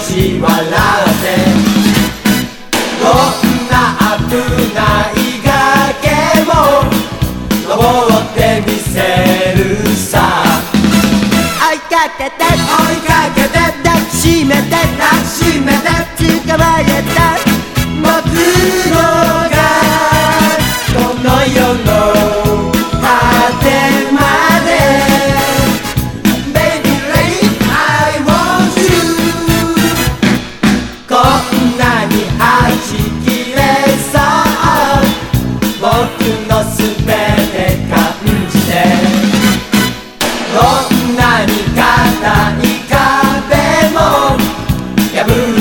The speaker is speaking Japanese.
し笑ってどんな危ない崖も登ってみせるさ追いかけて追いかけて抱きしめて抱きしめて捕まえた僕のがこの世の果てまで Baby lady I want you こんなにはちきれそう僕のすべて感じてどんなに硬い壁も破る